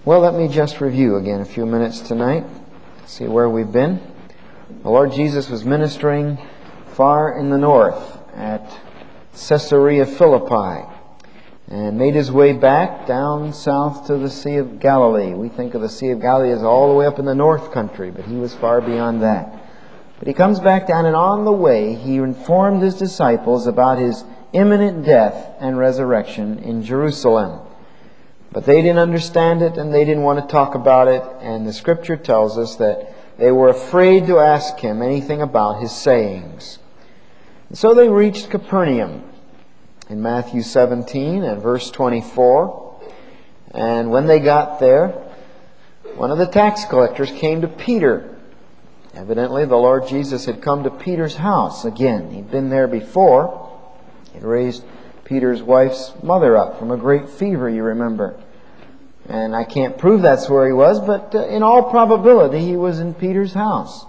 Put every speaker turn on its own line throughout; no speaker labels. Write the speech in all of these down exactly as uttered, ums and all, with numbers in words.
Well, let me just review again a few minutes tonight, see where we've been. The Lord Jesus was ministering far in the north at Caesarea Philippi and made his way back down south to the Sea of Galilee. We think of the Sea of Galilee as all the way up in the north country, but he was far beyond that. But he comes back down, and on the way he informed his disciples about his imminent death and resurrection in Jerusalem. But they didn't understand it, and they didn't want to talk about it, and the Scripture tells us that they were afraid to ask him anything about his sayings. And so they reached Capernaum in Matthew seventeen and verse twenty-four. And when they got there, one of the tax collectors came to Peter. Evidently, the Lord Jesus had come to Peter's house again. He'd been there before. He'd raised Peter's wife's mother up from a great fever, you remember. And I can't prove that's where he was, but uh, in all probability he was in Peter's house.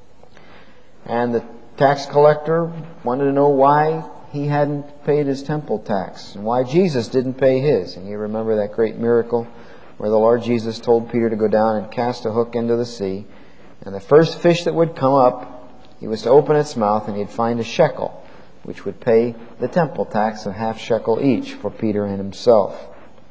And the tax collector wanted to know why he hadn't paid his temple tax and why Jesus didn't pay his. And you remember that great miracle where the Lord Jesus told Peter to go down and cast a hook into the sea. And the first fish that would come up, he was to open its mouth and he'd find a shekel, which would pay the temple tax of half shekel each for Peter and himself.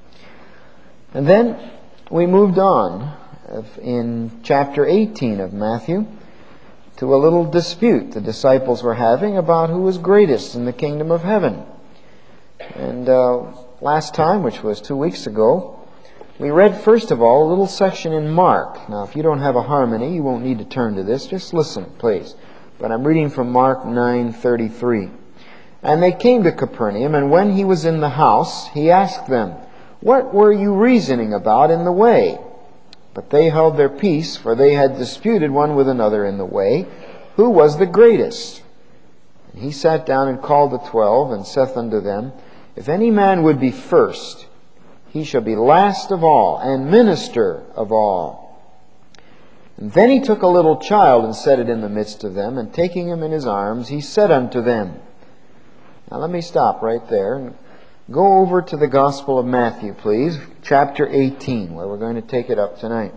And then we moved on in chapter eighteen of Matthew to a little dispute the disciples were having about who was greatest in the kingdom of heaven. And uh, last time, which was two weeks ago, we read first of all a little section in Mark. Now, if you don't have a harmony, you won't need to turn to this. Just listen, please. But I'm reading from Mark nine thirty-three. And they came to Capernaum, and when he was in the house, he asked them, "What were you reasoning about in the way?" But they held their peace, for they had disputed one with another in the way, who was the greatest. And he sat down and called the twelve, and saith unto them, If any man would be first, he shall be last of all, and minister of all. And then he took a little child, and set it in the midst of them, and taking him in his arms, he said unto them. Now let me stop right there and go over to the Gospel of Matthew, please, chapter eighteen, where we're going to take it up tonight.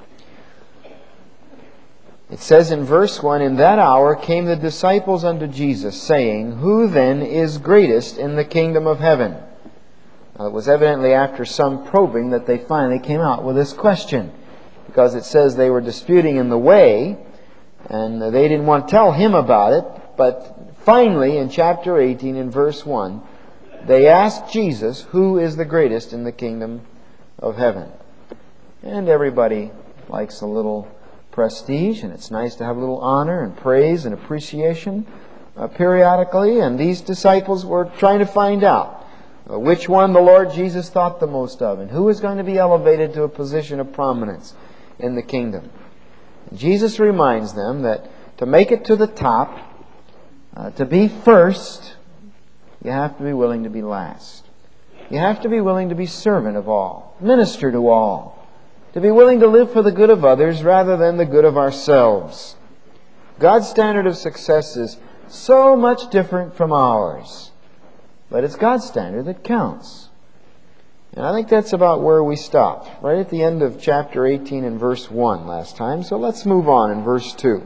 It says in verse one, In that hour came the disciples unto Jesus, saying, Who then is greatest in the kingdom of heaven? Now, it was evidently after some probing that they finally came out with this question, because it says they were disputing in the way, and they didn't want to tell him about it, but finally, in chapter eighteen, in verse one, they asked Jesus, who is the greatest in the kingdom of heaven? And everybody likes a little prestige, and it's nice to have a little honor and praise and appreciation uh, periodically. And these disciples were trying to find out uh, which one the Lord Jesus thought the most of, and who was going to be elevated to a position of prominence in the kingdom. And Jesus reminds them that to make it to the top, uh, to be first, you have to be willing to be last. You have to be willing to be servant of all, minister to all, to be willing to live for the good of others rather than the good of ourselves. God's standard of success is so much different from ours, but it's God's standard that counts. And I think that's about where we stopped, right at the end of chapter eighteen and verse one last time. So let's move on in verse two.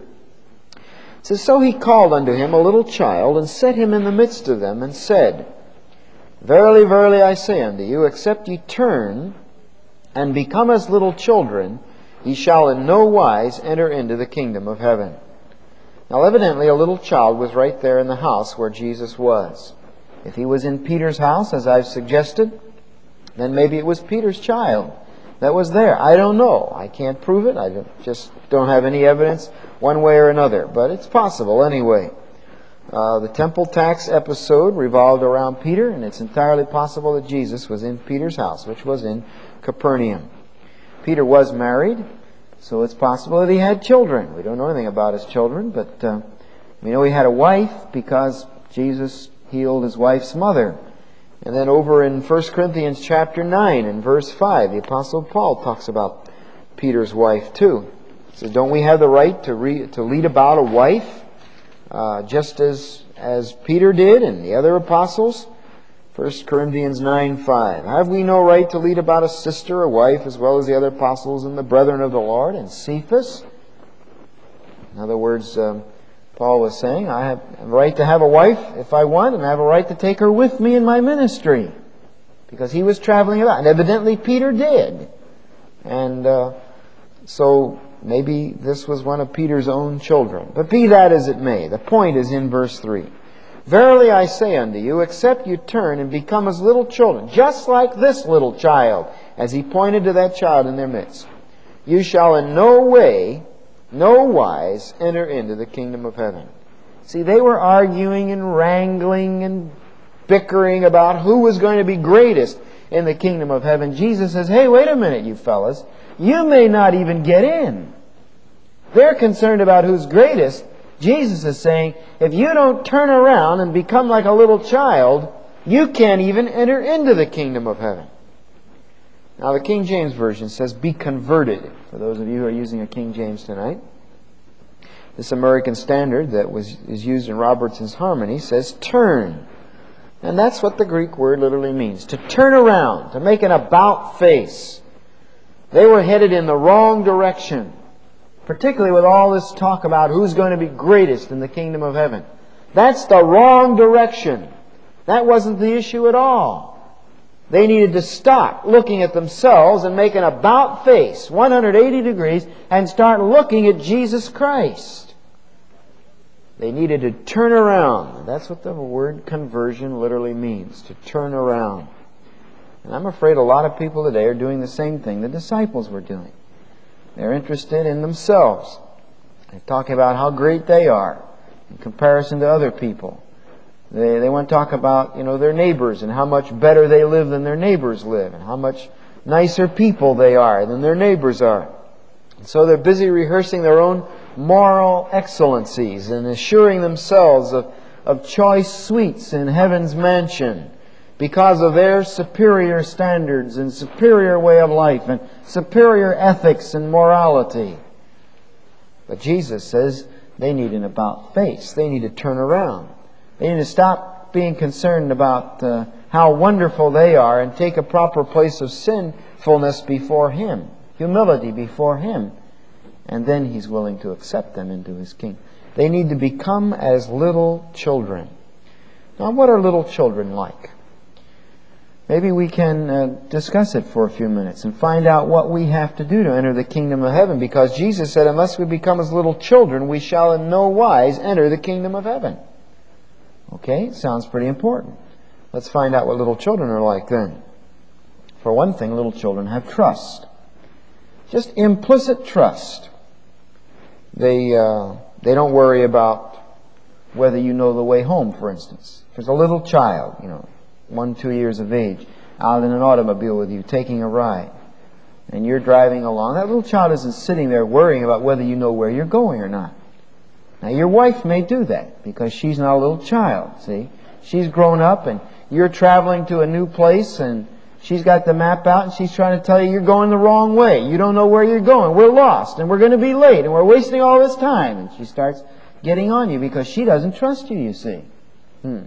It says, So he called unto him a little child, and set him in the midst of them, and said, Verily, verily, I say unto you, except ye turn and become as little children, ye shall in no wise enter into the kingdom of heaven. Now evidently a little child was right there in the house where Jesus was. If he was in Peter's house, as I've suggested, then maybe it was Peter's child that was there. I don't know. I can't prove it. I don't, just don't have any evidence one way or another. But it's possible anyway. Uh, the temple tax episode revolved around Peter, and it's entirely possible that Jesus was in Peter's house, which was in Capernaum. Peter was married, so it's possible that he had children. We don't know anything about his children, but uh, we know he had a wife because Jesus healed his wife's mother. And then over in First Corinthians chapter nine and verse five, the Apostle Paul talks about Peter's wife too. He says, don't we have the right to, re- to lead about a wife, uh, just as, as Peter did and the other apostles? First Corinthians nine five. Have we no right to lead about a sister or wife as well as the other apostles and the brethren of the Lord? And Cephas? In other words, um, Paul was saying, I have a right to have a wife if I want, and I have a right to take her with me in my ministry. Because he was traveling about. And evidently Peter did. And uh, so maybe this was one of Peter's own children. But be that as it may, the point is in verse three. Verily I say unto you, except you turn and become as little children, just like this little child, as he pointed to that child in their midst, you shall in no way, no wise, enter into the kingdom of heaven. See, they were arguing and wrangling and bickering about who was going to be greatest in the kingdom of heaven. Jesus says, hey, wait a minute, you fellas. You may not even get in. They're concerned about who's greatest. Jesus is saying, if you don't turn around and become like a little child, you can't even enter into the kingdom of heaven. Now the King James Version says, be converted. For those of you who are using a King James tonight. This American Standard that was is used in Robertson's Harmony says, turn. And that's what the Greek word literally means. To turn around, to make an about face. They were headed in the wrong direction. Particularly with all this talk about who's going to be greatest in the kingdom of heaven. That's the wrong direction. That wasn't the issue at all. They needed to stop looking at themselves and make an about face, one hundred eighty degrees, and start looking at Jesus Christ. They needed to turn around. That's what the word conversion literally means, to turn around. And I'm afraid a lot of people today are doing the same thing the disciples were doing. They're interested in themselves. They're talking about how great they are in comparison to other people. They, they want to talk about, you know, their neighbors and how much better they live than their neighbors live and how much nicer people they are than their neighbors are. And so they're busy rehearsing their own moral excellencies and assuring themselves of, of choice suites in heaven's mansion, because of their superior standards and superior way of life and superior ethics and morality. But Jesus says they need an about face. They need to turn around. They need to stop being concerned about uh, how wonderful they are and take a proper place of sinfulness before Him, humility before Him. And then He's willing to accept them into His kingdom. They need to become as little children. Now, what are little children like? Maybe we can uh, discuss it for a few minutes and find out what we have to do to enter the kingdom of heaven. Because Jesus said, unless we become as little children, we shall in no wise enter the kingdom of heaven. Okay, sounds pretty important. Let's find out what little children are like then. For one thing, little children have trust. Just implicit trust. They, uh, they don't worry about whether you know the way home, for instance. If there's a little child, you know, one, two years of age, out in an automobile with you, taking a ride, and you're driving along, that little child isn't sitting there worrying about whether you know where you're going or not. Now, your wife may do that, because she's not a little child, see? She's grown up, and you're traveling to a new place, and she's got the map out, and she's trying to tell you you're going the wrong way. You don't know where you're going. We're lost, and we're going to be late, and we're wasting all this time. And she starts getting on you, because she doesn't trust you, you see. Hmm.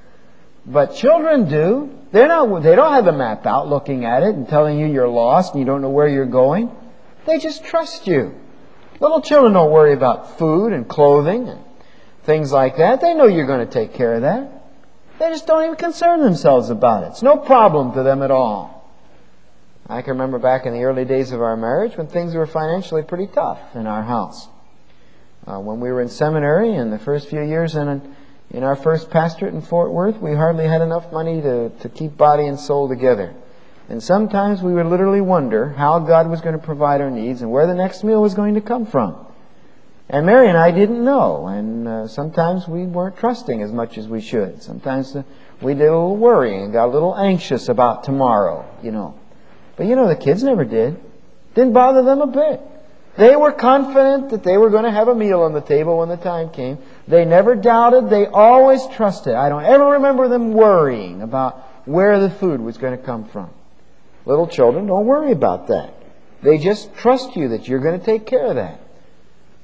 But children do. They're not, they don't have the map out looking at it and telling you you're lost and you don't know where you're going. They just trust you. Little children don't worry about food and clothing and things like that. They know you're going to take care of that. They just don't even concern themselves about it. It's no problem to them at all. I can remember back in the early days of our marriage when things were financially pretty tough in our house. Uh, when we were in seminary in the first few years in an In our first pastorate in Fort Worth, we hardly had enough money to, to keep body and soul together. And sometimes we would literally wonder how God was going to provide our needs and where the next meal was going to come from. And Mary and I didn't know. And uh, sometimes we weren't trusting as much as we should. Sometimes uh, we did a little worrying and got a little anxious about tomorrow, you know. But you know, the kids never did. Didn't bother them a bit. They were confident that they were going to have a meal on the table when the time came. They never doubted. They always trusted. I don't ever remember them worrying about where the food was going to come from. Little children don't worry about that. They just trust you that you're going to take care of that.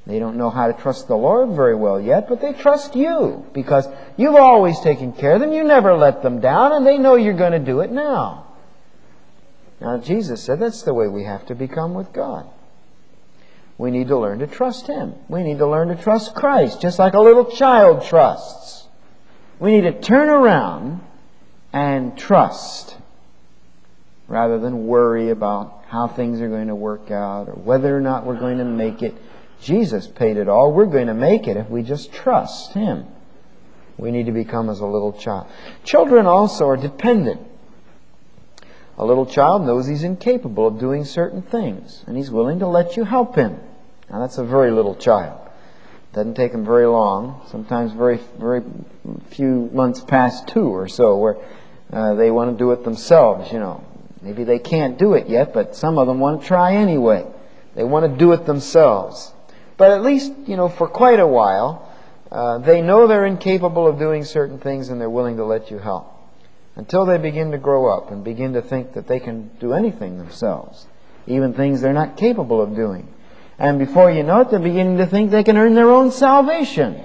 They don't know how to trust the Lord very well yet, but they trust you because you've always taken care of them. You never let them down, and they know you're going to do it now. Now, Jesus said that's the way we have to become with God. We need to learn to trust Him. We need to learn to trust Christ, just like a little child trusts. We need to turn around and trust rather than worry about how things are going to work out or whether or not we're going to make it. Jesus paid it all. We're going to make it if we just trust Him. We need to become as a little child. Children also are dependent. A little child knows he's incapable of doing certain things, and he's willing to let you help him. Now, that's a very little child. Doesn't take them very long. Sometimes very, very few months past two or so, where uh, they want to do it themselves. You know, maybe they can't do it yet, but some of them want to try anyway. They want to do it themselves. But at least, you know, for quite a while, uh, they know they're incapable of doing certain things, and they're willing to let you help. Until they begin to grow up and begin to think that they can do anything themselves, even things they're not capable of doing. And before you know it, they're beginning to think they can earn their own salvation,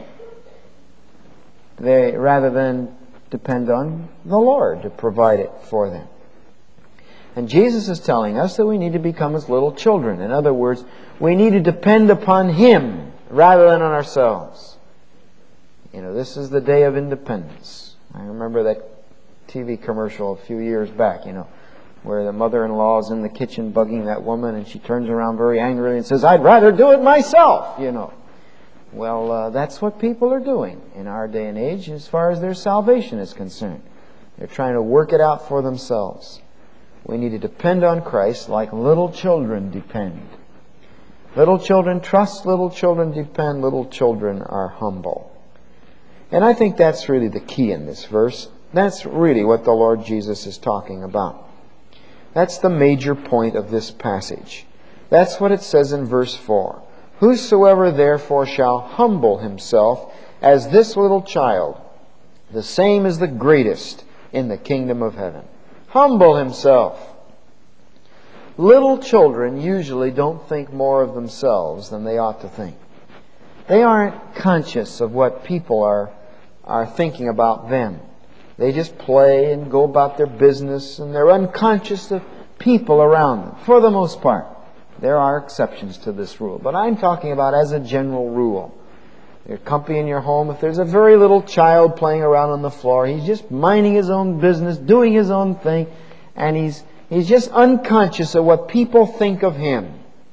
they rather than depend on the Lord to provide it for them. And Jesus is telling us that we need to become as little children. In other words, we need to depend upon Him rather than on ourselves. You know, this is the day of independence. I remember that T V commercial a few years back, you know, where the mother-in-law is in the kitchen bugging that woman, and she turns around very angrily and says, "I'd rather do it myself," you know. Well, uh, that's what people are doing in our day and age as far as their salvation is concerned. They're trying to work it out for themselves. We need to depend on Christ like little children depend. Little children trust, little children depend, little children are humble. And I think that's really the key in this verse. That's really what the Lord Jesus is talking about. That's the major point of this passage. That's what it says in verse four. "Whosoever therefore shall humble himself as this little child, the same is the greatest in the kingdom of heaven." Humble himself. Little children usually don't think more of themselves than they ought to think. They aren't conscious of what people are, are thinking about them. They just play and go about their business, and they're unconscious of people around them, for the most part. There are exceptions to this rule, but I'm talking about as a general rule. There's company in your home. If there's a very little child playing around on the floor, he's just minding his own business, doing his own thing, and he's he's just unconscious of what people think of him.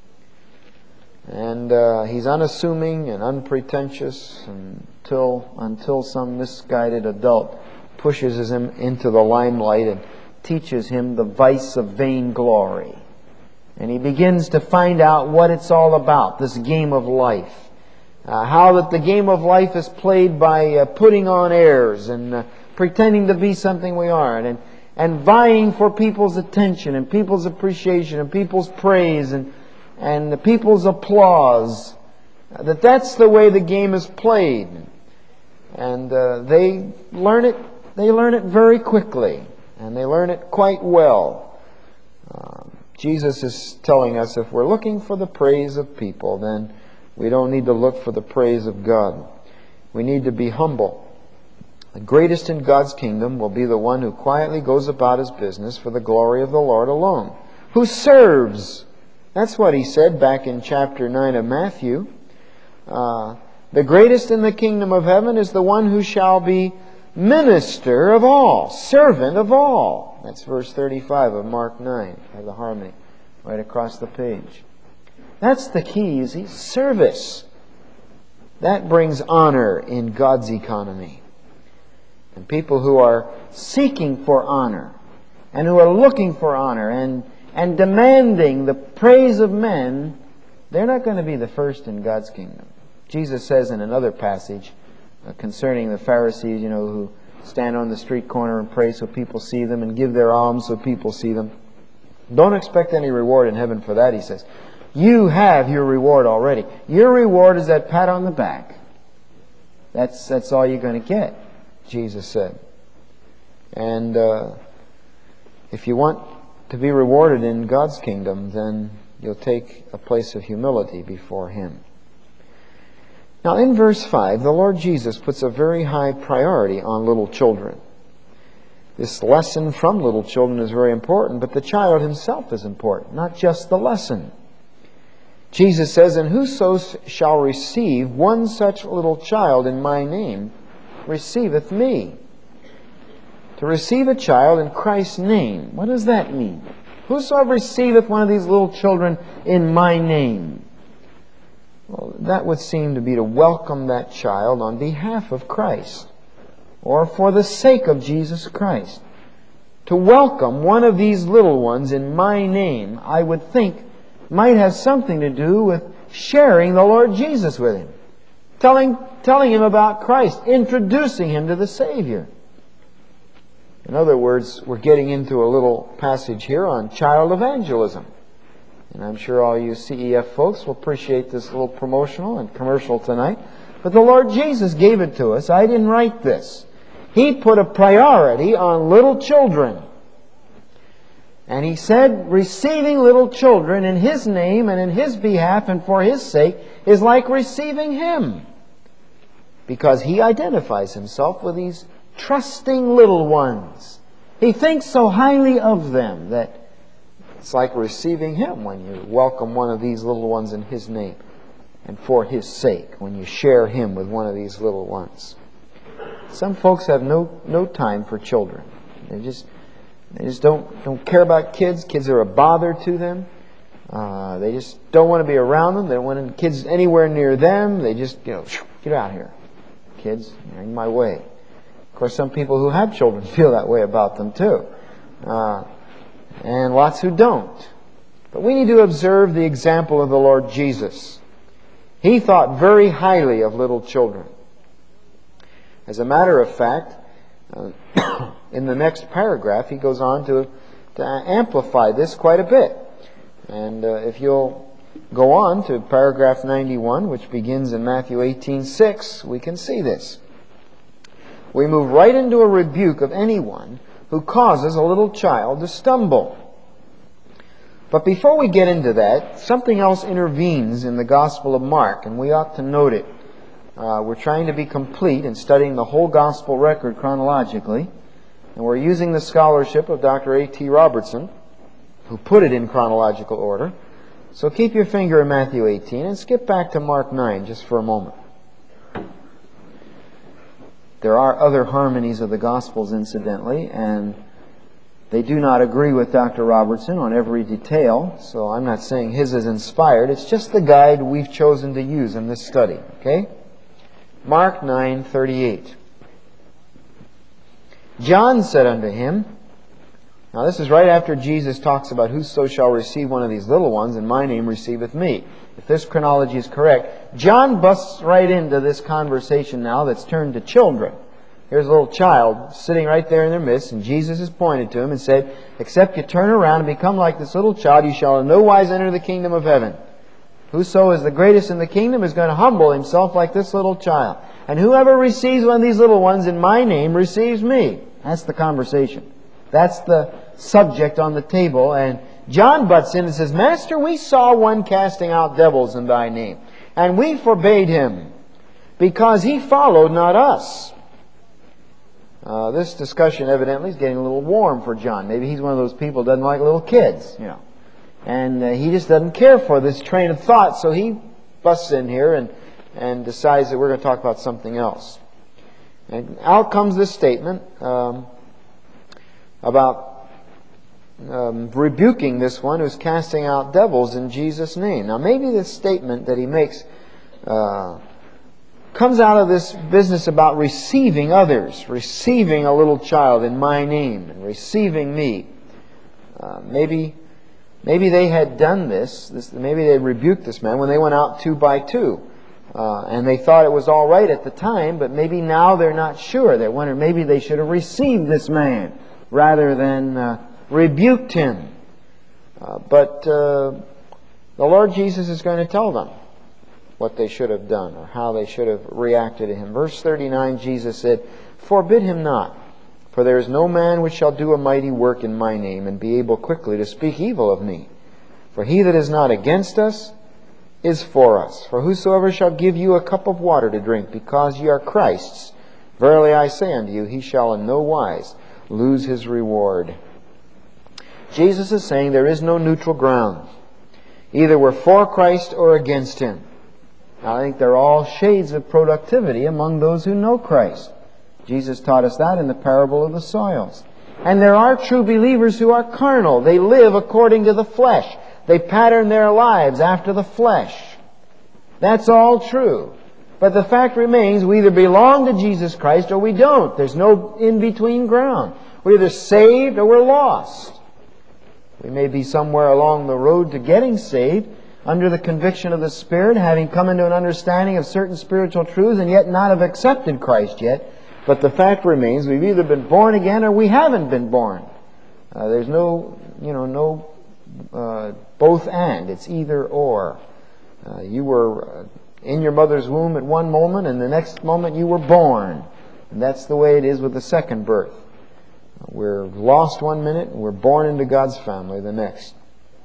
And uh, he's unassuming and unpretentious until until some misguided adult pushes him into the limelight and teaches him the vice of vainglory. And he begins to find out what it's all about, this game of life. Uh, how that the game of life is played by uh, putting on airs and uh, pretending to be something we aren't, and, and vying for people's attention and people's appreciation and people's praise and, and the people's applause. Uh, that that's the way the game is played. And uh, they learn it They learn it very quickly, and they learn it quite well. Um, Jesus is telling us if we're looking for the praise of people, then we don't need to look for the praise of God. We need to be humble. The greatest in God's kingdom will be the one who quietly goes about his business for the glory of the Lord alone, who serves. That's what he said back in chapter nine of Matthew. Uh, the greatest in the kingdom of heaven is the one who shall be minister of all, servant of all. That's verse thirty-five of Mark nine. I have the harmony right across the page. That's the key, you see, service. That brings honor in God's economy. And people who are seeking for honor and who are looking for honor and, and demanding the praise of men, they're not going to be the first in God's kingdom. Jesus says in another passage, Uh, concerning the Pharisees, you know, who stand on the street corner and pray so people see them and give their alms so people see them. Don't expect any reward in heaven for that, he says. You have your reward already. Your reward is that pat on the back. That's that's all you're going to get, Jesus said. And uh, if you want to be rewarded in God's kingdom, then you'll take a place of humility before Him. Now in verse five, the Lord Jesus puts a very high priority on little children. This lesson from little children is very important, but the child himself is important, not just the lesson. Jesus says, "And whoso shall receive one such little child in my name, receiveth me." To receive a child in Christ's name, what does that mean? Whosoever receiveth one of these little children in my name. Well, that would seem to be to welcome that child on behalf of Christ, or for the sake of Jesus Christ. To welcome one of these little ones in my name, I would think, might have something to do with sharing the Lord Jesus with him. Telling, telling him about Christ, introducing him to the Savior. In other words, we're getting into a little passage here on child evangelism. And I'm sure all you C E F folks will appreciate this little promotional and commercial tonight. But the Lord Jesus gave it to us. I didn't write this. He put a priority on little children. And He said, receiving little children in His name and in His behalf and for His sake is like receiving Him. Because He identifies Himself with these trusting little ones. He thinks so highly of them that it's like receiving Him when you welcome one of these little ones in His name and for His sake, when you share Him with one of these little ones. Some folks have no no time for children. They just they just don't don't care about kids. Kids are a bother to them. Uh, they just don't want to be around them. They don't want kids anywhere near them. They just, you know, get out here, kids, you're in my way. Of course, some people who have children feel that way about them too. Uh, and lots who don't. But we need to observe the example of the Lord Jesus. He thought very highly of little children. As a matter of fact, uh, in the next paragraph, he goes on to, to amplify this quite a bit. And uh, if you'll go on to paragraph ninety-one, which begins in Matthew eighteen six, we can see this. We move right into a rebuke of anyone who causes a little child to stumble. But before we get into that, something else intervenes in the Gospel of Mark, and we ought to note it. Uh, we're trying to be complete in studying the whole Gospel record chronologically, and we're using the scholarship of Doctor A T Robertson, who put it in chronological order. So keep your finger in Matthew eighteen and skip back to Mark nine just for a moment. There are other harmonies of the Gospels, incidentally, and they do not agree with Doctor Robertson on every detail, so I'm not saying his is inspired. It's just the guide we've chosen to use in this study. Okay? Mark nine thirty-eight. John said unto him, now this is right after Jesus talks about whoso shall receive one of these little ones in my name receiveth me. If this chronology is correct, John busts right into this conversation now that's turned to children. Here's a little child sitting right there in their midst, and Jesus has pointed to him and said, except you turn around and become like this little child, you shall in no wise enter the kingdom of heaven. Whoso is the greatest in the kingdom is going to humble himself like this little child. And whoever receives one of these little ones in my name receives me. That's the conversation. That's the subject on the table. And John butts in and says, Master, we saw one casting out devils in thy name, and we forbade him, because he followed not us. Uh, this discussion evidently is getting a little warm for John. Maybe he's one of those people who doesn't like little kids, you know. And uh, he just doesn't care for this train of thought, so he busts in here and, and decides that we're going to talk about something else. And out comes this statement um, about um, rebuking this one who's casting out devils in Jesus' name. Now maybe this statement that he makes uh, comes out of this business about receiving others, receiving a little child in my name, and receiving me. Uh, maybe... Maybe they had done this, this, maybe they had rebuked this man when they went out two by two. Uh, and they thought it was all right at the time, but maybe now they're not sure. They wonder maybe they should have received this man rather than uh, rebuked him. Uh, but uh, the Lord Jesus is going to tell them what they should have done or how they should have reacted to him. Verse thirty-nine, Jesus said, Forbid him not. For there is no man which shall do a mighty work in my name, and be able quickly to speak evil of me. For he that is not against us is for us. For whosoever shall give you a cup of water to drink, because ye are Christ's, verily I say unto you, he shall in no wise lose his reward. Jesus is saying there is no neutral ground. Either we're for Christ or against Him. Now, I think there are all shades of productivity among those who know Christ. Jesus taught us that in the parable of the soils. And there are true believers who are carnal. They live according to the flesh. They pattern their lives after the flesh. That's all true. But the fact remains, we either belong to Jesus Christ or we don't. There's no in-between ground. We're either saved or we're lost. We may be somewhere along the road to getting saved, under the conviction of the Spirit, having come into an understanding of certain spiritual truths, and yet not have accepted Christ yet. But the fact remains, we've either been born again or we haven't been born. Uh, there's no, you know, no uh, both and. It's either or. Uh, you were in your mother's womb at one moment, and the next moment you were born. And that's the way it is with the second birth. We're lost one minute, and we're born into God's family the next.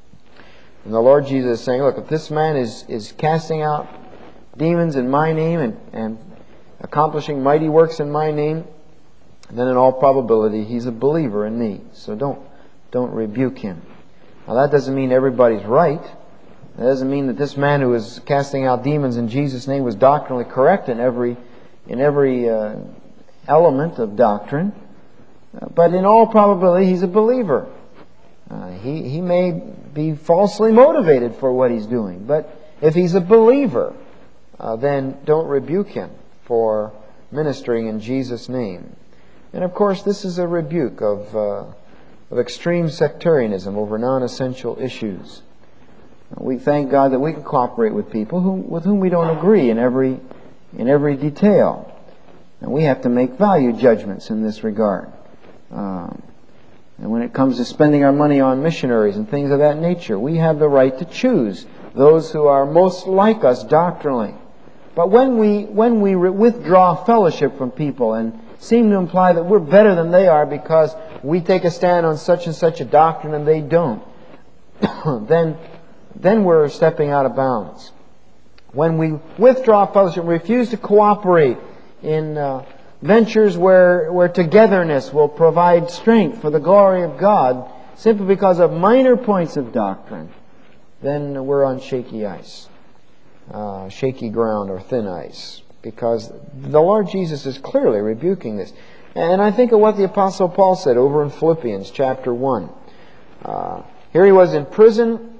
And the Lord Jesus is saying, look, if this man is, is casting out demons in my name and, and accomplishing mighty works in my name, then in all probability he's a believer in me. So don't, don't rebuke him. Now that doesn't mean everybody's right. That doesn't mean that this man who is casting out demons in Jesus' name was doctrinally correct in every, in every uh, element of doctrine. But in all probability, he's a believer. Uh, he, he may be falsely motivated for what he's doing. But if he's a believer, uh, then don't rebuke him for ministering in Jesus' name. And of course, this is a rebuke of, uh, of extreme sectarianism over non-essential issues. We thank God that we can cooperate with people who, with whom we don't agree in every, in every detail. And we have to make value judgments in this regard. Um, and when it comes to spending our money on missionaries and things of that nature, we have the right to choose those who are most like us doctrinally. But when we when we re- withdraw fellowship from people and seem to imply that we're better than they are because we take a stand on such and such a doctrine and they don't, then then we're stepping out of bounds. When we withdraw fellowship, refuse to cooperate in uh, ventures where, where togetherness will provide strength for the glory of God simply because of minor points of doctrine, then we're on shaky ice, uh, shaky ground or thin ice, because the Lord Jesus is clearly rebuking this. And I think of what the Apostle Paul said over in Philippians chapter one. Uh, here he was in prison,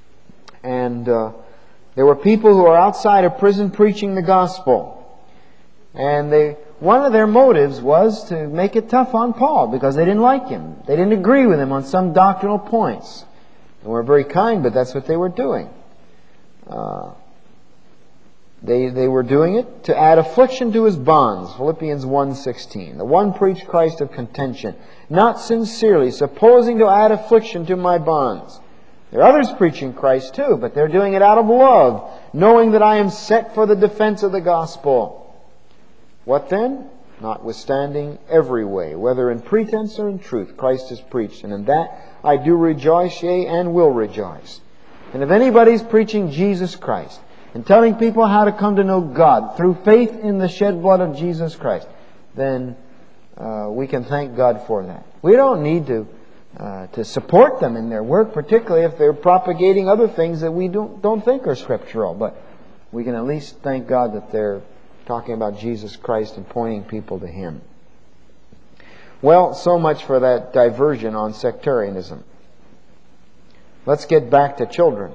and uh, there were people who were outside of prison preaching the gospel. And they one of their motives was to make it tough on Paul because they didn't like him. They didn't agree with him on some doctrinal points. They weren't very kind, but that's what they were doing. Uh, they they were doing it to add affliction to his bonds. Philippians one sixteen. The one preached Christ of contention, not sincerely, supposing to add affliction to my bonds. There are others preaching Christ too, but they're doing it out of love, knowing that I am set for the defense of the gospel. What then? Notwithstanding every way, whether in pretense or in truth, Christ is preached, and in that I do rejoice, yea, and will rejoice. And if anybody's preaching Jesus Christ and telling people how to come to know God through faith in the shed blood of Jesus Christ, then uh, we can thank God for that. We don't need to uh, to support them in their work, particularly if they're propagating other things that we don't don't think are scriptural. But we can at least thank God that they're talking about Jesus Christ and pointing people to Him. Well, so much for that diversion on sectarianism. Let's get back to children.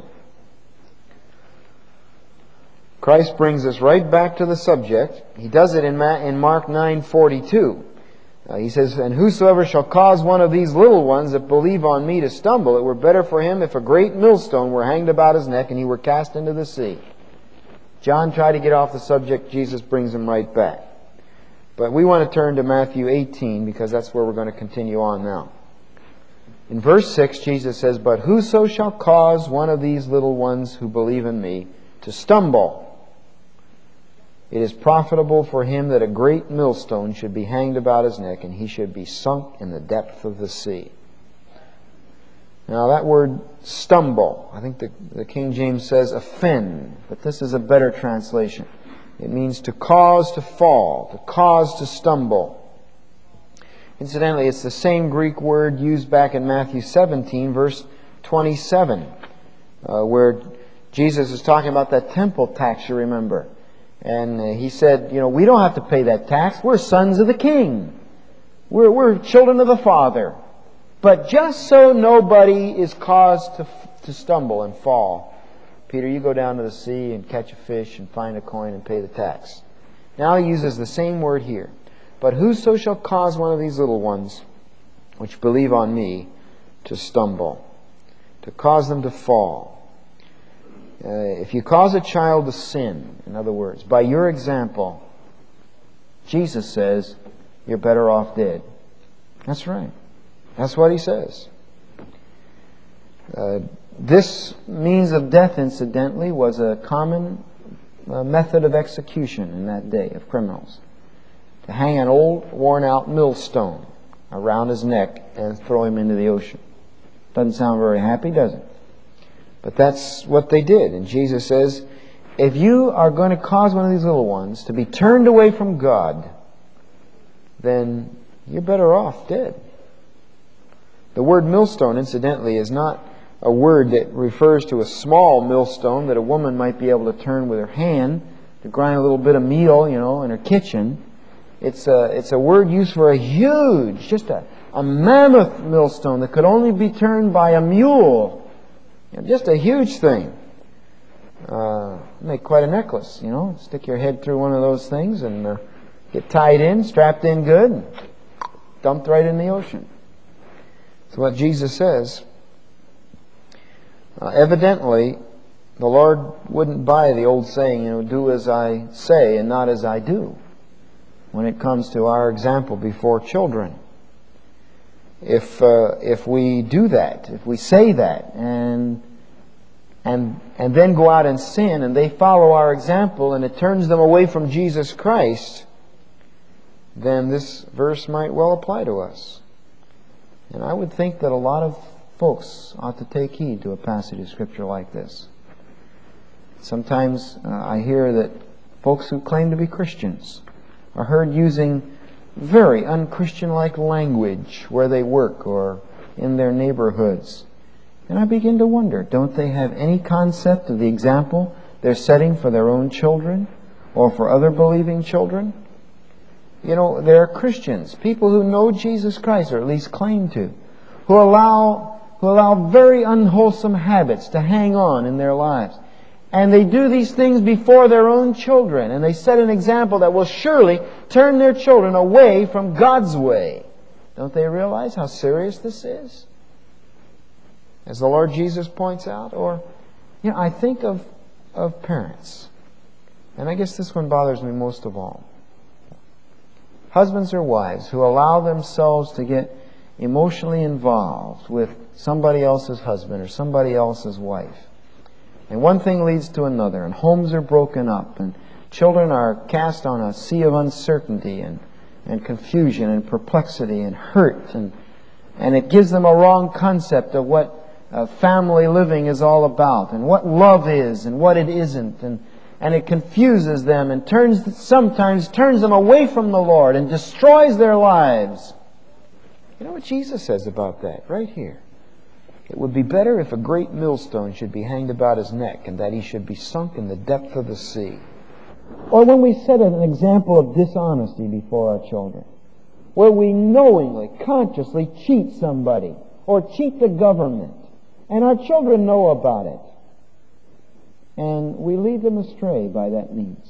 Christ brings us right back to the subject. He does it in Mark nine forty-two. Uh, he says, "And whosoever shall cause one of these little ones that believe on me to stumble, it were better for him if a great millstone were hanged about his neck and he were cast into the sea." John tried to get off the subject. Jesus brings him right back. But we want to turn to Matthew eighteen because that's where we're going to continue on now. In verse six, Jesus says, "But whoso shall cause one of these little ones who believe in me to stumble, it is profitable for him that a great millstone should be hanged about his neck and he should be sunk in the depth of the sea." Now that word stumble, I think the, the King James says offend, but this is a better translation. It means to cause to fall, to cause to stumble. Incidentally, it's the same Greek word used back in Matthew seventeen, verse twenty-seven, uh, where Jesus is talking about that temple tax, you remember. And uh, He said, you know, we don't have to pay that tax. We're sons of the King. We're, we're children of the Father. But just so nobody is caused to, to stumble and fall, Peter, you go down to the sea and catch a fish and find a coin and pay the tax. Now He uses the same word here. But whoso shall cause one of these little ones, which believe on Me, to stumble, to cause them to fall. Uh, if you cause a child to sin, in other words, by your example, Jesus says, you're better off dead. That's right. That's what He says. Uh, this means of death, incidentally, was a common uh, method of execution in that day of criminals. To hang an old, worn-out millstone around his neck and throw him into the ocean. Doesn't sound very happy, does it? But that's what they did. And Jesus says, if you are going to cause one of these little ones to be turned away from God, then you're better off dead. The word millstone, incidentally, is not a word that refers to a small millstone that a woman might be able to turn with her hand to grind a little bit of meal, you know, in her kitchen. It's a, it's a word used for a huge, just a, a mammoth millstone that could only be turned by a mule. You know, just a huge thing. Uh, make quite a necklace, you know. Stick your head through one of those things and uh, get tied in, strapped in good, and dumped right in the ocean. That's what Jesus says. Uh, evidently, the Lord wouldn't buy the old saying, you know, do as I say and not as I do, when it comes to our example before children. If uh, if we do that, if we say that, and and and then go out and sin, and they follow our example, and it turns them away from Jesus Christ, then this verse might well apply to us. And I would think that a lot of folks ought to take heed to a passage of Scripture like this. Sometimes uh, I hear that folks who claim to be Christians are heard using very un-Christian-like language where they work or in their neighborhoods. And I begin to wonder, don't they have any concept of the example they're setting for their own children or for other believing children? You know, there are Christians, people who know Jesus Christ, or at least claim to, who allow, who allow very unwholesome habits to hang on in their lives. And they do these things before their own children. And they set an example that will surely turn their children away from God's way. Don't they realize how serious this is? As the Lord Jesus points out. Or, you know, I think of, of parents. And I guess this one bothers me most of all. Husbands or wives who allow themselves to get emotionally involved with somebody else's husband or somebody else's wife. And one thing leads to another, and homes are broken up, and children are cast on a sea of uncertainty and, and confusion and perplexity and hurt, and and it gives them a wrong concept of what uh, family living is all about, and what love is and what it isn't, and and it confuses them and turns sometimes turns them away from the Lord and destroys their lives. You know what Jesus says about that right here? It would be better if a great millstone should be hanged about his neck and that he should be sunk in the depth of the sea. Or when we set an example of dishonesty before our children, where we knowingly, consciously cheat somebody or cheat the government, and our children know about it, and we lead them astray by that means.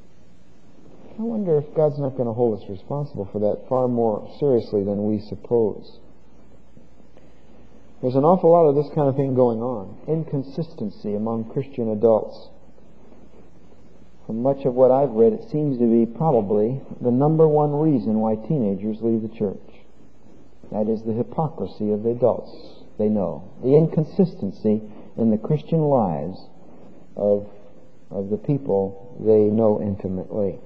I wonder if God's not going to hold us responsible for that far more seriously than we suppose. There's an awful lot of this kind of thing going on. Inconsistency among Christian adults. From much of what I've read, it seems to be probably the number one reason why teenagers leave the church. That is the hypocrisy of the adults they know. The inconsistency in the Christian lives of, of the people they know intimately.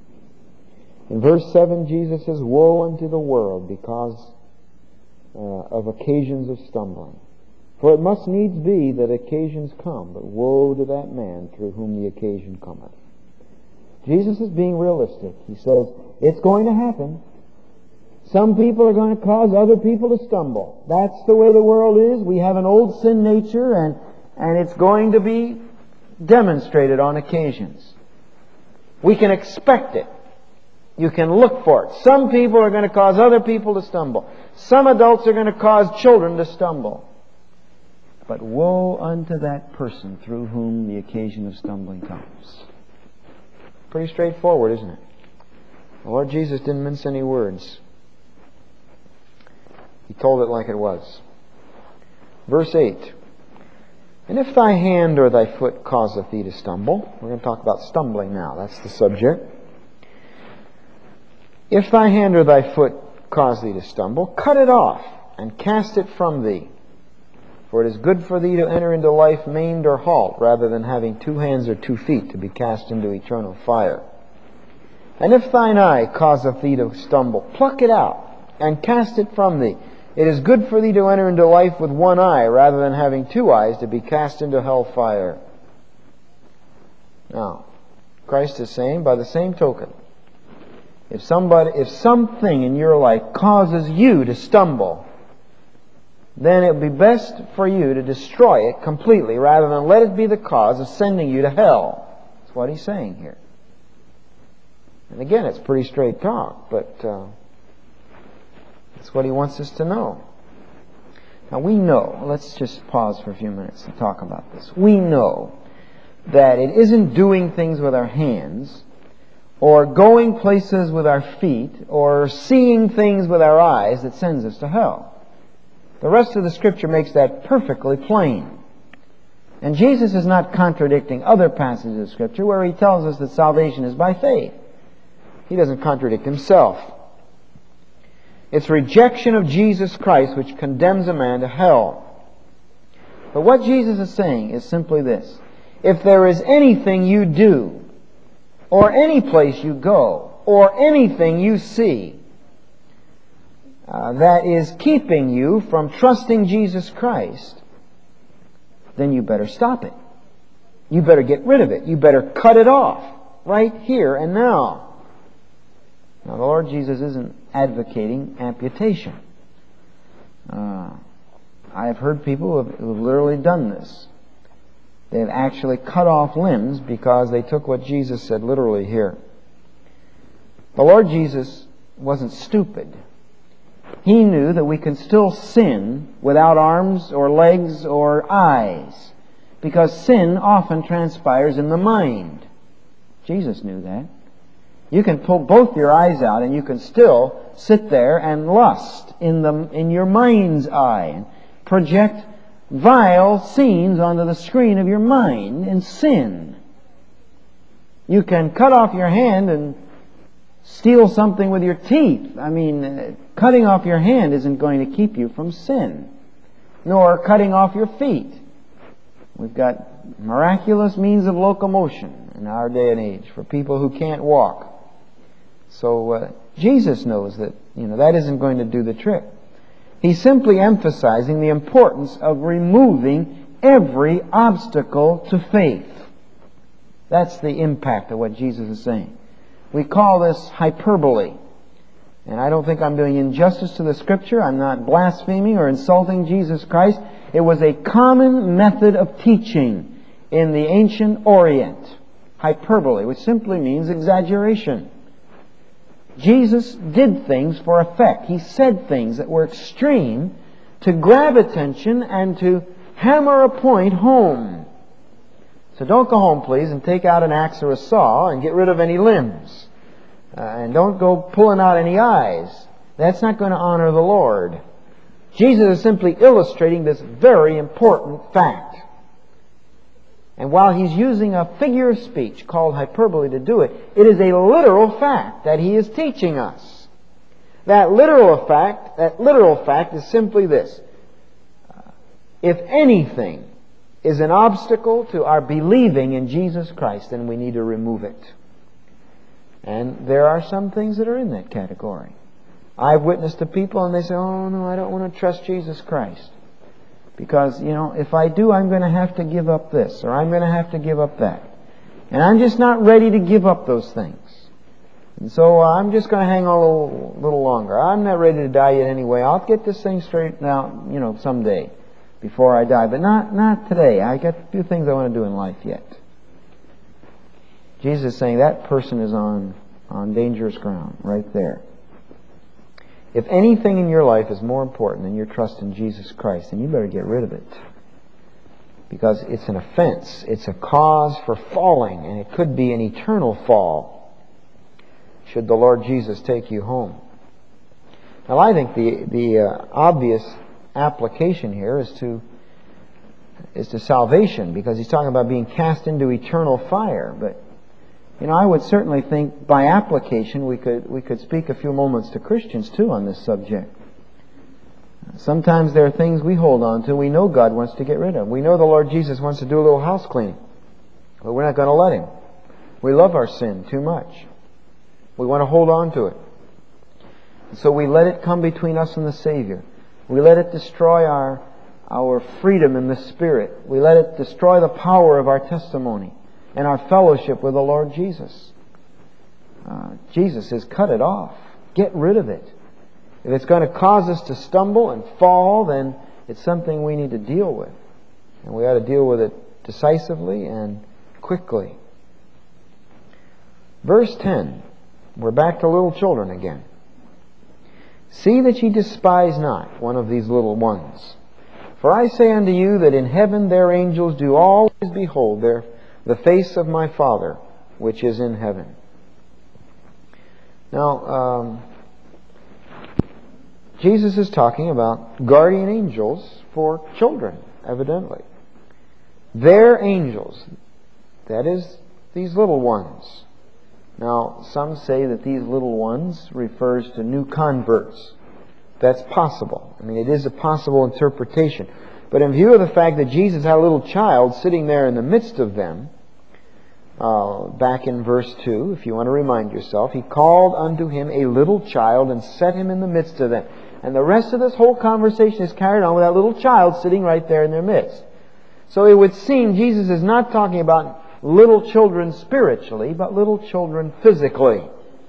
In verse seven, Jesus says, "Woe unto the world because Uh, of occasions of stumbling." For it must needs be that occasions come, but woe to that man through whom the occasion cometh. Jesus is being realistic. He says, it's going to happen. Some people are going to cause other people to stumble. That's the way the world is. We have an old sin nature, and, and it's going to be demonstrated on occasions. We can expect it. You can look for it. Some people are going to cause other people to stumble. Some adults are going to cause children to stumble. But woe unto that person through whom the occasion of stumbling comes. Pretty straightforward, isn't it? The Lord Jesus didn't mince any words. He told it like it was. Verse eight. And if thy hand or thy foot causeth thee to stumble, we're going to talk about stumbling now. That's the subject. If thy hand or thy foot cause thee to stumble, cut it off and cast it from thee. For it is good for thee to enter into life maimed or halt, rather than having two hands or two feet to be cast into eternal fire. And if thine eye causeth thee to stumble, pluck it out and cast it from thee. It is good for thee to enter into life with one eye, rather than having two eyes to be cast into hell fire. Now, Christ is saying, by the same token, if somebody, if something in your life causes you to stumble, then it would be best for you to destroy it completely, rather than let it be the cause of sending you to hell. That's what he's saying here. And again, it's pretty straight talk, but uh, that's what he wants us to know. Now we know, let's just pause for a few minutes to talk about this. We know that it isn't doing things with our hands, or going places with our feet, or seeing things with our eyes that sends us to hell. The rest of the Scripture makes that perfectly plain. And Jesus is not contradicting other passages of Scripture where he tells us that salvation is by faith. He doesn't contradict himself. It's rejection of Jesus Christ which condemns a man to hell. But what Jesus is saying is simply this. If there is anything you do, or any place you go, or anything you see, Uh, that is keeping you from trusting Jesus Christ, then you better stop it. You better get rid of it. You better cut it off right here and now. Now, the Lord Jesus isn't advocating amputation. Uh, I have heard people who have, who have literally done this. They have actually cut off limbs because they took what Jesus said literally here. The Lord Jesus wasn't stupid. He knew that we can still sin without arms or legs or eyes, because sin often transpires in the mind. Jesus knew that. You can pull both your eyes out and you can still sit there and lust in the in your mind's eye and project vile scenes onto the screen of your mind and sin. You can cut off your hand and steal something with your teeth. I mean, uh, cutting off your hand isn't going to keep you from sin, nor cutting off your feet. We've got miraculous means of locomotion in our day and age for people who can't walk. So uh, Jesus knows that, you know, that isn't going to do the trick. He's simply emphasizing the importance of removing every obstacle to faith. That's the impact of what Jesus is saying. We call this hyperbole. And I don't think I'm doing injustice to the Scripture. I'm not blaspheming or insulting Jesus Christ. It was a common method of teaching in the ancient Orient. Hyperbole, which simply means exaggeration. Jesus did things for effect. He said things that were extreme to grab attention and to hammer a point home. So don't go home, please, and take out an axe or a saw and get rid of any limbs. Uh, and don't go pulling out any eyes. That's not going to honor the Lord. Jesus is simply illustrating this very important fact. And while he's using a figure of speech called hyperbole to do it, it is a literal fact that he is teaching us. That literal fact, that literal fact is simply this. Uh, if anything is an obstacle to our believing in Jesus Christ, then we need to remove it. And there are some things that are in that category. I've witnessed to people and they say, oh no, I don't want to trust Jesus Christ. Because, you know, if I do, I'm going to have to give up this, or I'm going to have to give up that. And I'm just not ready to give up those things. And so uh, I'm just going to hang on a little, little longer. I'm not ready to die yet anyway. I'll get this thing straightened out, you know, someday before I die. But not, not today. I got a few things I want to do in life yet. Jesus is saying that person is on, on dangerous ground right there. If anything in your life is more important than your trust in Jesus Christ, then you better get rid of it. Because it's an offense. It's a cause for falling, and it could be an eternal fall should the Lord Jesus take you home. Now, I think the the uh, obvious application here is to is to salvation, because he's talking about being cast into eternal fire. But you know, I would certainly think by application we could we could speak a few moments to Christians too on this subject. Sometimes there are things we hold on to we know God wants to get rid of. We know the Lord Jesus wants to do a little house cleaning, but we're not going to let Him. We love our sin too much. We want to hold on to it. So we let it come between us and the Savior. We let it destroy our, our freedom in the Spirit. We let it destroy the power of our testimony and our fellowship with the Lord Jesus. Uh, Jesus has cut it off. Get rid of it. If it's going to cause us to stumble and fall, then it's something we need to deal with. And we ought to deal with it decisively and quickly. Verse ten. We're back to little children again. See that ye despise not one of these little ones. For I say unto you that in heaven their angels do always behold their, the face of my Father which is in heaven. Now, um, Jesus is talking about guardian angels for children, evidently. Their angels, that is, these little ones. Now, some say that these little ones refers to new converts. That's possible. I mean, it is a possible interpretation. But in view of the fact that Jesus had a little child sitting there in the midst of them, uh, back in verse two, if you want to remind yourself, He called unto Him a little child and set him in the midst of them. And the rest of this whole conversation is carried on with that little child sitting right there in their midst. So it would seem Jesus is not talking about little children spiritually, but little children physically.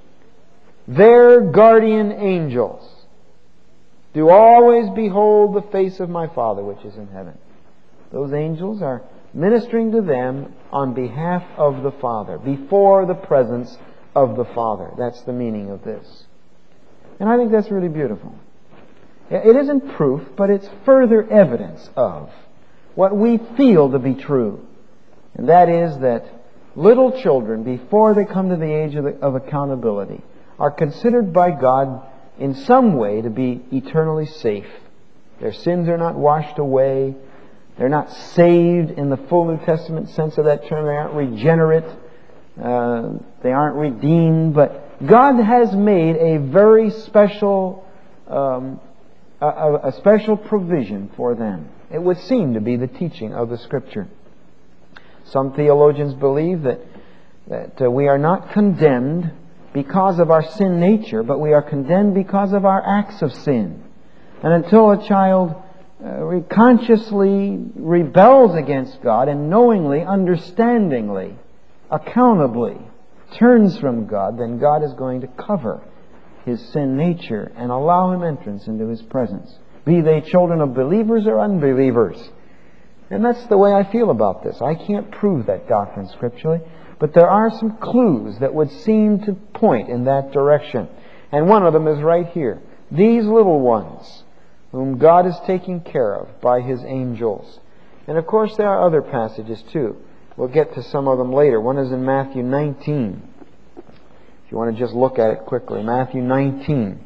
Their guardian angels do always behold the face of my Father which is in heaven. Those angels are ministering to them on behalf of the Father, before the presence of the Father. That's the meaning of this. And I think that's really beautiful. It isn't proof, but it's further evidence of what we feel to be true. And that is that little children, before they come to the age of, the, of accountability, are considered by God in some way to be eternally safe. Their sins are not washed away. They're not saved in the full New Testament sense of that term. They aren't regenerate. Uh, they aren't redeemed. But God has made a very special, um, a, a special provision for them. It would seem to be the teaching of the Scripture. Some theologians believe that, that uh, we are not condemned because of our sin nature, but we are condemned because of our acts of sin. And until a child uh, consciously rebels against God and knowingly, understandingly, accountably turns from God, then God is going to cover his sin nature and allow him entrance into His presence, be they children of believers or unbelievers. And that's the way I feel about this. I can't prove that doctrine scripturally, but there are some clues that would seem to point in that direction. And one of them is right here. These little ones, whom God is taking care of by His angels. And of course there are other passages too. We'll get to some of them later. One is in Matthew nineteen. If you want to just look at it quickly. Matthew nineteen,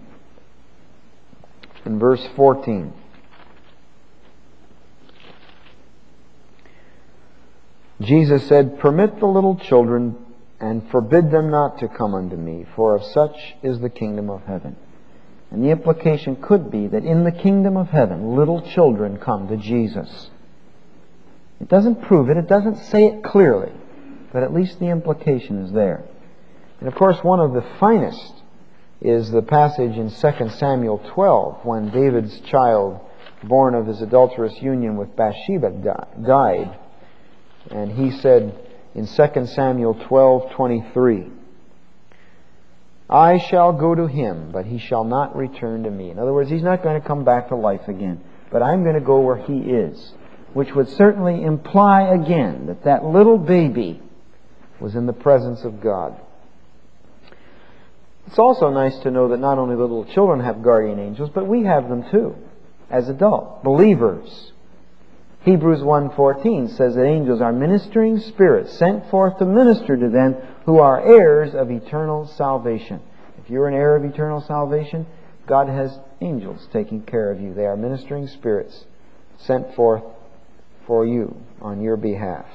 in verse fourteen. Jesus said, Permit the little children, and forbid them not to come unto me, for of such is the kingdom of heaven. And the implication could be that in the kingdom of heaven, little children come to Jesus. It doesn't prove it, it doesn't say it clearly, but at least the implication is there. And of course, one of the finest is the passage in Second Samuel twelve, when David's child born of his adulterous union with Bathsheba, died. And he said in Second Samuel twelve twenty-three, I shall go to him, but he shall not return to me. In other words, he's not going to come back to life again, but I'm going to go where he is, which would certainly imply again that that little baby was in the presence of God. It's also nice to know that not only little children have guardian angels, but we have them too, as adult believers. Hebrews one fourteen says that angels are ministering spirits sent forth to minister to them who are heirs of eternal salvation. If you're an heir of eternal salvation, God has angels taking care of you. They are ministering spirits sent forth for you on your behalf.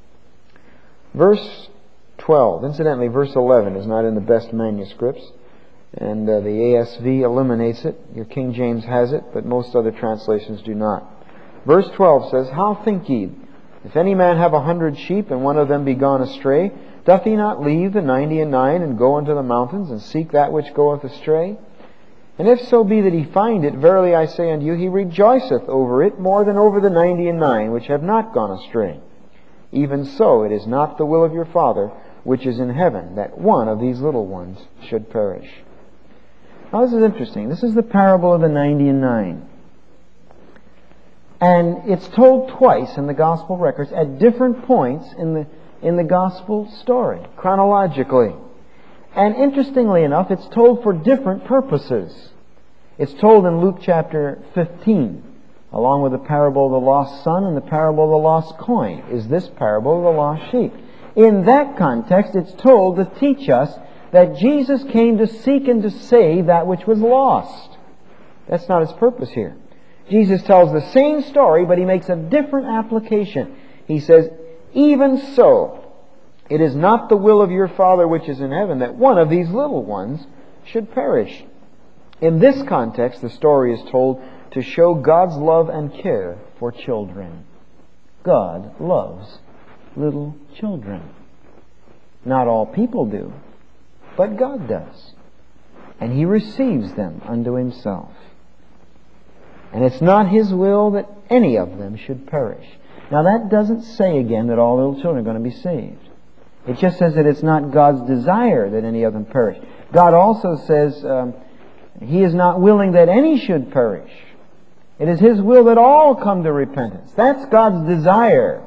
Verse twelve. Incidentally, verse eleven is not in the best manuscripts, and uh, the A S V eliminates it. Your King James has it, but most other translations do not. Verse twelve says, How think ye, if any man have a hundred sheep, and one of them be gone astray, doth he not leave the ninety and nine, and go into the mountains, and seek that which goeth astray? And if so be that he find it, verily I say unto you, he rejoiceth over it more than over the ninety and nine, which have not gone astray. Even so, it is not the will of your Father, which is in heaven, that one of these little ones should perish. Now this is interesting. This is the parable of the ninety and nine. And it's told twice in the Gospel records at different points in the, in the Gospel story, chronologically. And interestingly enough, it's told for different purposes. It's told in Luke chapter fifteen, along with the parable of the lost son and the parable of the lost coin, is this parable of the lost sheep. In that context, it's told to teach us that Jesus came to seek and to save that which was lost. That's not his purpose here. Jesus tells the same story, but he makes a different application. He says, Even so, it is not the will of your Father which is in heaven that one of these little ones should perish. In this context, the story is told to show God's love and care for children. God loves little children. Not all people do, but God does. And He receives them unto Himself. And it's not His will that any of them should perish. Now that doesn't say again that all little children are going to be saved. It just says that it's not God's desire that any of them perish. God also says um, He is not willing that any should perish. It is His will that all come to repentance. That's God's desire.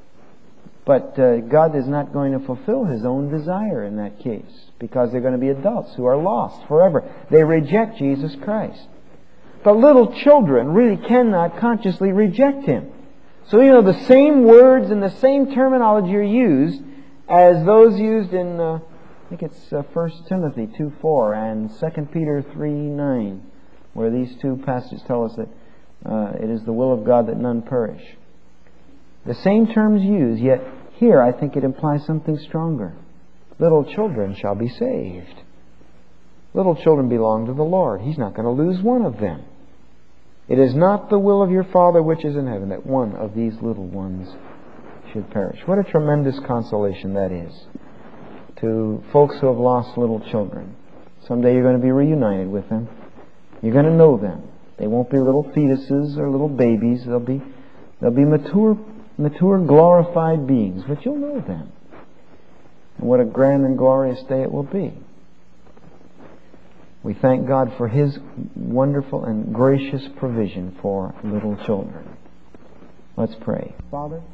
But uh, God is not going to fulfill His own desire in that case, because they're going to be adults who are lost forever. They reject Jesus Christ. But little children really cannot consciously reject Him. So, you know, the same words and the same terminology are used as those used in, uh, I think it's uh, First Timothy two four and Second Peter three nine, where these two passages tell us that uh, it is the will of God that none perish. The same terms used, yet here I think it implies something stronger. Little children shall be saved. Little children belong to the Lord. He's not going to lose one of them. It is not the will of your Father which is in heaven that one of these little ones should perish. What a tremendous consolation that is to folks who have lost little children. Someday you're going to be reunited with them. You're going to know them. They won't be little fetuses or little babies. They'll be, they'll be mature, mature, glorified beings. But you'll know them. And what a grand and glorious day it will be. We thank God for His wonderful and gracious provision for little children. Let's pray. Father,